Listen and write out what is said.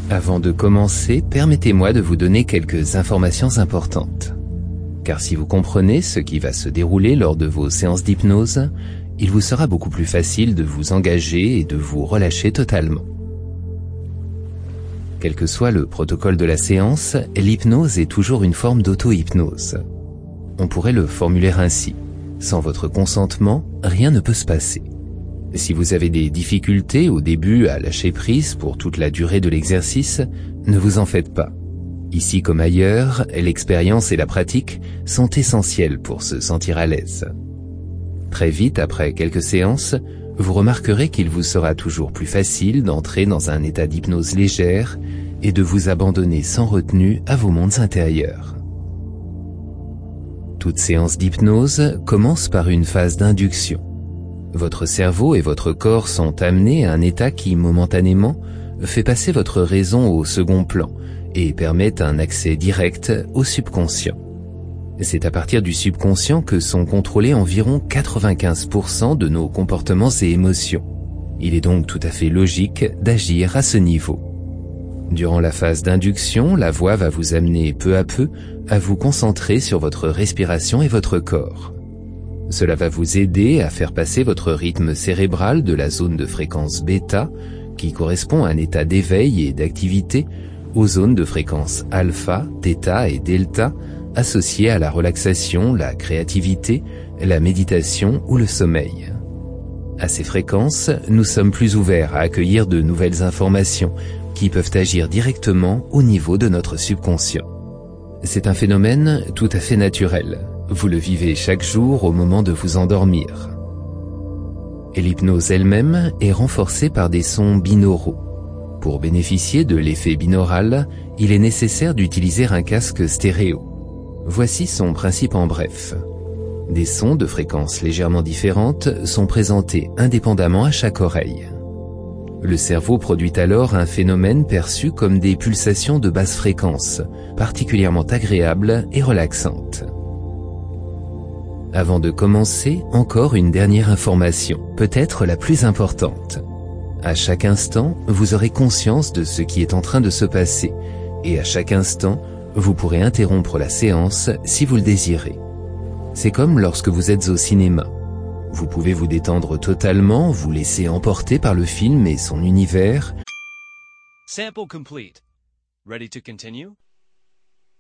Avant de commencer, permettez-moi de vous donner quelques informations importantes. Car si vous comprenez ce qui va se dérouler lors de vos séances d'hypnose, il vous sera beaucoup plus facile de vous engager et de vous relâcher totalement. Quel que soit le protocole de la séance, l'hypnose est toujours une forme d'auto-hypnose. On pourrait le formuler ainsi. Sans votre consentement, rien ne peut se passer. Si vous avez des difficultés au début à lâcher prise pour toute la durée de l'exercice, ne vous en faites pas. Ici comme ailleurs, l'expérience et la pratique sont essentielles pour se sentir à l'aise. Très vite, après quelques séances, vous remarquerez qu'il vous sera toujours plus facile d'entrer dans un état d'hypnose légère et de vous abandonner sans retenue à vos mondes intérieurs. Toute séance d'hypnose commence par une phase d'induction. Votre cerveau et votre corps sont amenés à un état qui, momentanément, fait passer votre raison au second plan et permet un accès direct au subconscient. C'est à partir du subconscient que sont contrôlés environ 95% de nos comportements et émotions. Il est donc tout à fait logique d'agir à ce niveau. Durant la phase d'induction, la voix va vous amener peu à peu à vous concentrer sur votre respiration et votre corps. Cela va vous aider à faire passer votre rythme cérébral de la zone de fréquence bêta, qui correspond à un état d'éveil et d'activité, aux zones de fréquence alpha, theta et delta, associées à la relaxation, la créativité, la méditation ou le sommeil. À ces fréquences, nous sommes plus ouverts à accueillir de nouvelles informations qui peuvent agir directement au niveau de notre subconscient. C'est un phénomène tout à fait naturel. Vous le vivez chaque jour au moment de vous endormir. Et l'hypnose elle-même est renforcée par des sons binauraux. Pour bénéficier de l'effet binaural, il est nécessaire d'utiliser un casque stéréo. Voici son principe en bref. Des sons de fréquences légèrement différentes sont présentés indépendamment à chaque oreille. Le cerveau produit alors un phénomène perçu comme des pulsations de basse fréquence, particulièrement agréables et relaxantes. Avant de commencer, encore une dernière information, peut-être la plus importante. À chaque instant, vous aurez conscience de ce qui est en train de se passer, et à chaque instant, vous pourrez interrompre la séance si vous le désirez. C'est comme lorsque vous êtes au cinéma. Vous pouvez vous détendre totalement, vous laisser emporter par le film et son univers. Sample complete. Ready to continue?